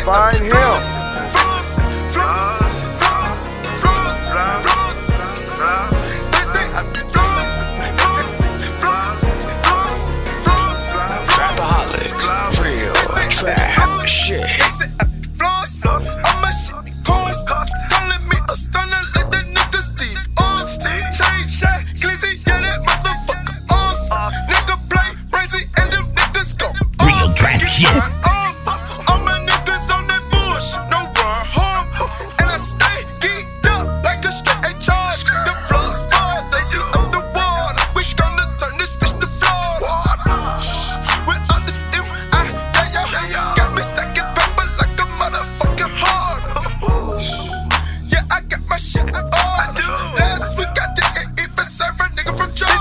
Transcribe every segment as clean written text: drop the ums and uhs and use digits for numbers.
Find him. Rapaholics, real trap shit. Calling me a stunner like that nigga Steve Austin. Chain shot, glizzy, yeah, that motherfucker awesome. Nigga play crazy and them niggas go Real trap shit. All my niggas on that bullshit, no run home. And I stay geeked up like a straight charge. The blood spot, they see up the water. We gonna turn this bitch to Florida. Without this got me stacking paper like a motherfucking harder. Yeah, I got my shit in order. Last week I didn't even serve a nigga from Georgia.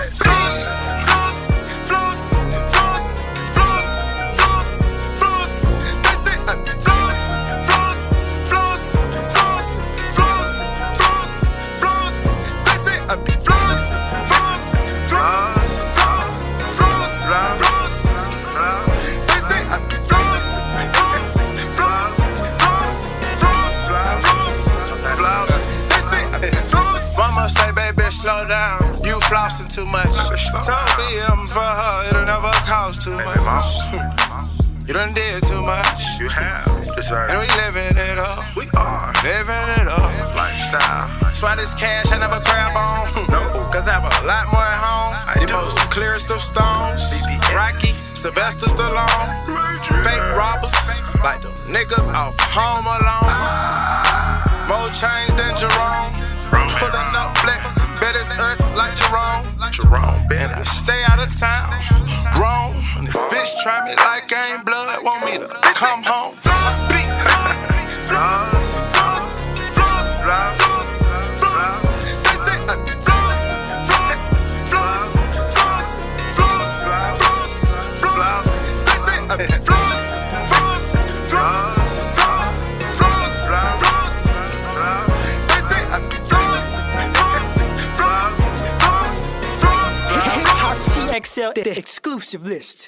Mama say, baby, slow down. You flossing too much. Told BM for her, it'll never cost too much. You done did too much. You have. That's right. And we living it up. We are. Living it up. Lifestyle. That's why this cash I never grab on. No. Cause I have a lot more at home. I The do. most clearest of stones. BBS. Rocky, Sylvester Stallone. Fake robbers. Like the niggas off Home Alone. More chains than Jerome. Pulling up flex. Bet it's us like Jerome. And I stay out of town. Wrong. And this bitch try me like I ain't blood. Want me to come home. XL, the exclusive list.